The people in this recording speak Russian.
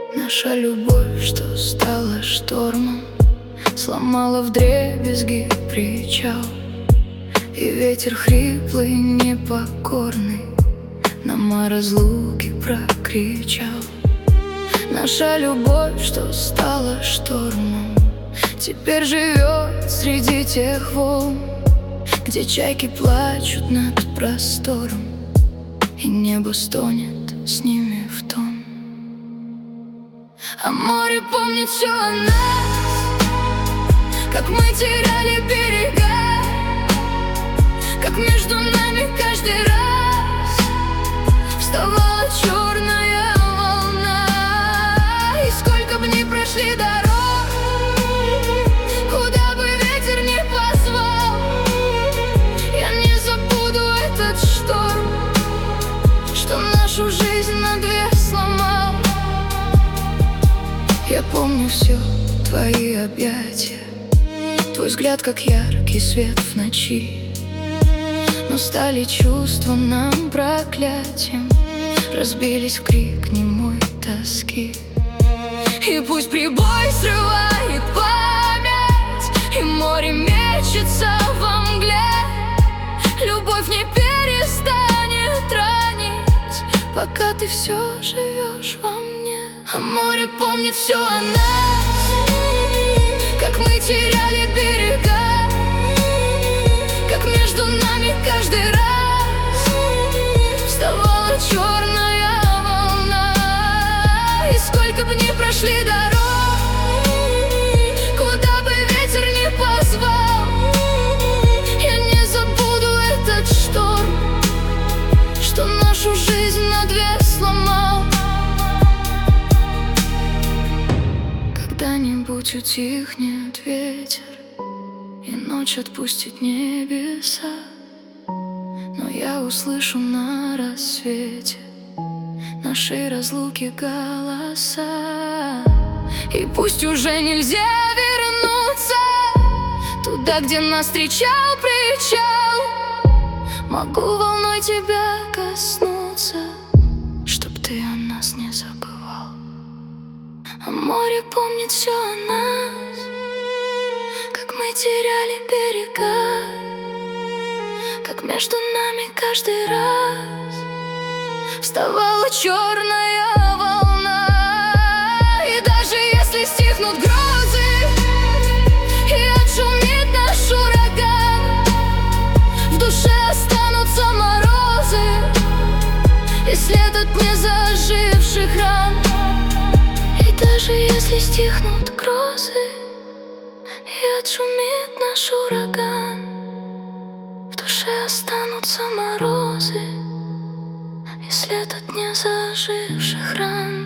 Наша любовь, что стала штормом, сломала вдребезги причал. И ветер хриплый, непокорный нам о разлуке прокричал. Наша любовь, что стала штормом, теперь живет среди тех волн, где чайки плачут над простором, и небо стонет с ними в тон. А море помнит все о нас, как мы теряли берега, как между нами каждый раз вставала черная волна. И сколько бы ни прошли дорог, куда бы ветер ни позвал, я не забуду этот шторм, что нашу жизнь на две сломал. Я помню все твои объятия, твой взгляд, как яркий свет в ночи. Но стали чувства нам проклятием, разбились в крик немой тоски. И пусть прибой срывает память, и море мечется во мгле, любовь не перестанет ранить, пока ты все живешь во мне. А море помнит все о нас, как мы теряли берега, как между нами каждый раз вставала черная волна. И сколько бы ни прошли дорог, куда бы ветер ни позвал, я не забуду этот шторм, что нашу жизнь на две сломал. Когда-нибудь утихнет ветер, и ночь отпустит небеса, но я услышу на рассвете нашей разлуки голоса. И пусть уже нельзя вернуться туда, где нас встречал причал, могу волной тебя коснуться, чтоб ты о нас не забывал. А море помнит все о нас, как мы теряли берега, как между нами каждый раз вставала черная волна. И даже если стихнут грозы и отшумит наш ураган, в душе останутся морозы и след от незаживших ран. И даже если стихнут грозы и отшумит наш ураган, в душе останутся морозы и след от незаживших ран.